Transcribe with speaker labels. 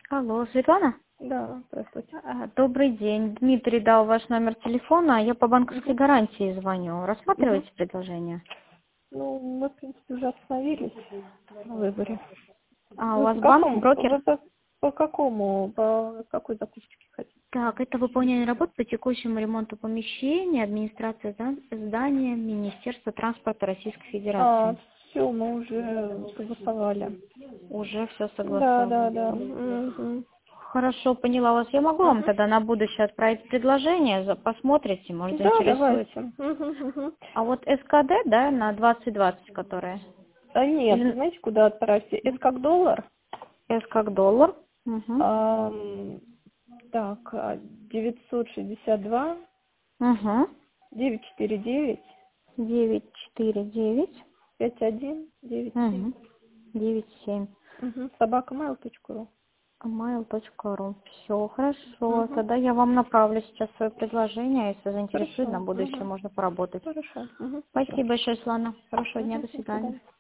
Speaker 1: Алло, Светлана?
Speaker 2: Да, здравствуйте.
Speaker 1: Добрый день. Дмитрий дал ваш номер телефона. Я по банковской
Speaker 2: Мгм.
Speaker 1: гарантии звоню.
Speaker 2: Мгм.
Speaker 1: Рассматриваете предложение?
Speaker 2: Ну, мы, в принципе, уже остановились на выборе.
Speaker 1: А у
Speaker 2: Вы
Speaker 1: вас
Speaker 2: по
Speaker 1: банк,
Speaker 2: какому?
Speaker 1: брокер?
Speaker 2: Вы по какому? По какой закупочке хотите?
Speaker 1: Так, это выполнение работ по текущему ремонту помещений, администрация здания, Министерство транспорта Российской Федерации.
Speaker 2: Все, мы уже согласовали.
Speaker 1: Уже все
Speaker 2: Да, да, да.
Speaker 1: согласовали.
Speaker 2: Мгм.
Speaker 1: Хорошо, поняла вас. Я могу вам
Speaker 2: Мгм.
Speaker 1: тогда на будущее отправить предложение, посмотрите, может,
Speaker 2: Да,
Speaker 1: заинтересует.
Speaker 2: давайте. Мгм, мгм.
Speaker 1: А вот СКД, да, на 2020, которая?
Speaker 2: А нет,
Speaker 1: Или
Speaker 2: знаете, куда отправьте? С как доллар.
Speaker 1: С как доллар? Угу.
Speaker 2: Ам, так, 962
Speaker 1: Угу.
Speaker 2: 949
Speaker 1: 949.
Speaker 2: 5197.
Speaker 1: Угу. 97.
Speaker 2: Собакамейл.ру.
Speaker 1: Mail.ru. Все, хорошо.
Speaker 2: Угу.
Speaker 1: Тогда я вам направлю сейчас свое предложение. Если заинтересует, на
Speaker 2: Хорошо.
Speaker 1: будущее
Speaker 2: Угу.
Speaker 1: можно поработать.
Speaker 2: Хорошо. Угу. Все.
Speaker 1: Спасибо большое, Слана. Хорошего дня.
Speaker 2: Угу.
Speaker 1: До
Speaker 2: До
Speaker 1: свидания.
Speaker 2: свидания.